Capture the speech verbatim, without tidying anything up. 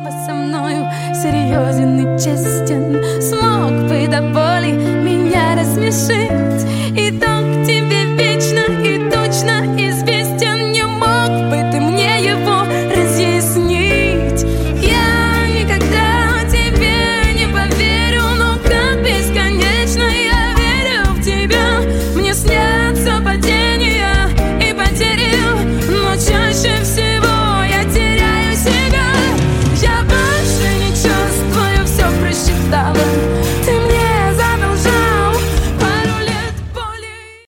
бы со мною серьезен и честен, смог бы до боли меня рассмешить.